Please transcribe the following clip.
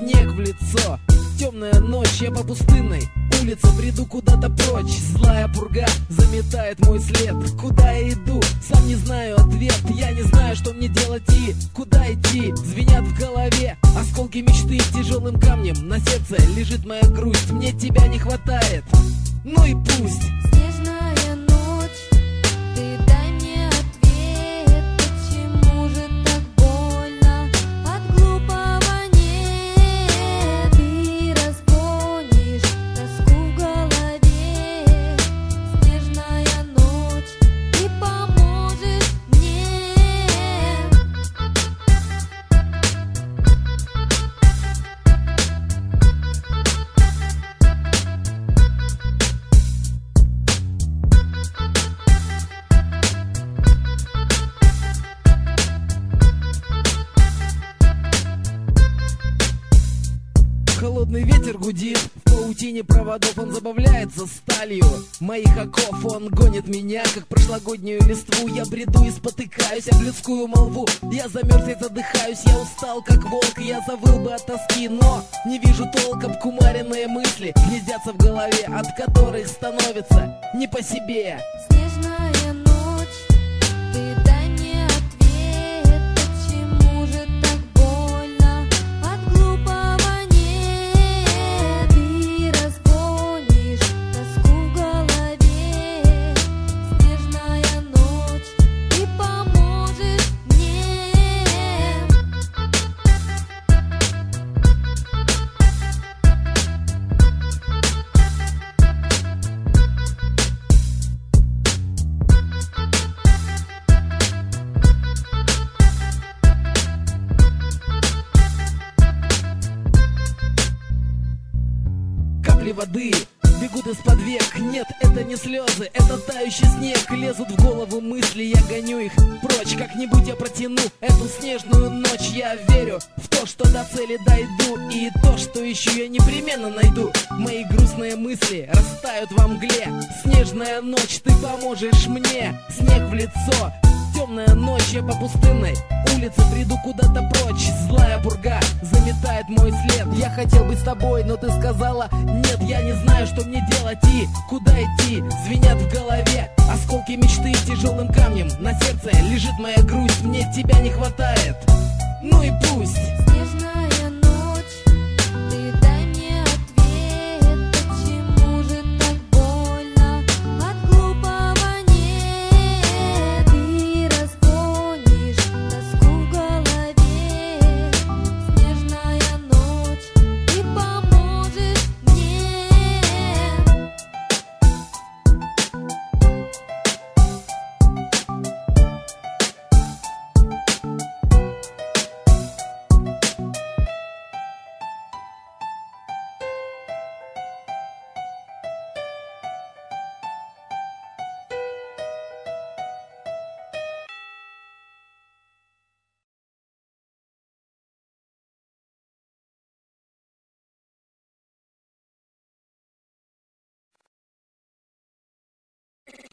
снег в лицо. Темная ночь, я по пустынной улице бреду куда-то прочь. Злая пурга заметает мой след. Куда я иду? Сам не знаю ответ. Я не знаю, что мне делать и куда идти. Звенят в голове осколки мечты. Тяжелым камнем на сердце лежит моя грусть. Мне тебя не хватает, ну и пусть. Снежная ночь, ты дай мне ответ. Почему же так больно? От глупого нет. Ты разгонишь тоску в голове. Снежная ночь, ты поможешь мне. Холодный ветер гудит, в паутине проводов он забавляется сталью моих оков. Он гонит меня, как прошлогоднюю листву. Я бреду и спотыкаюсь об людскую молву. Я замерз и задыхаюсь, я устал, как волк. Я завыл бы от тоски, но не вижу толком. Кумаренные мысли гнездятся в голове, от которых становится не по себе. Снежная ночь, ты дай мне ответ. Почему же так больно? От глупого нет. Ты разгонишь тоску в голове. Снежная ночь, ты поможешь мне. Капли воды бегут из-под век. Нет, это не слезы, это тающий снег. Лезут в голову мысли, я гоню их прочь. Как-нибудь я протяну эту снежную ночь. Я верю в то, что до цели дойду. И то, что ищу, я непременно найду. Мои грустные мысли растают во мгле. Снежная ночь, ты поможешь мне. Снег в лицо, темная ночь, я по пустынной улице бреду куда-то прочь. Злая пурга заметает мой след. Я хотел быть с тобой, но ты сказала нет. Я не знаю, что мне делать и куда идти. Звенят в голове осколки мечты. Тяжелым камнем на сердце лежит моя грусть. Мне тебя не хватает, ну и пусть. Снежная